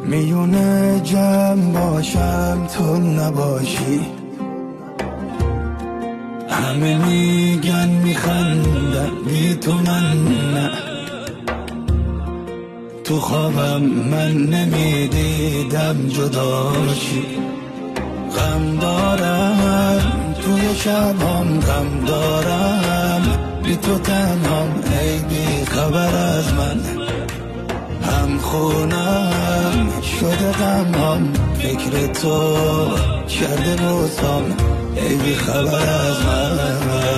میونه جمع باشم تو نباشی، همه میگن میخندن بی تو من نه. تو خوابم من نمیدیدم جداشی، غم دارم توی شبام، غم دارم بی تو تنهام، ای بی خبر از من. هم خونم شده غمام، فکر تو کرده بوسام، ای بی خبر از من.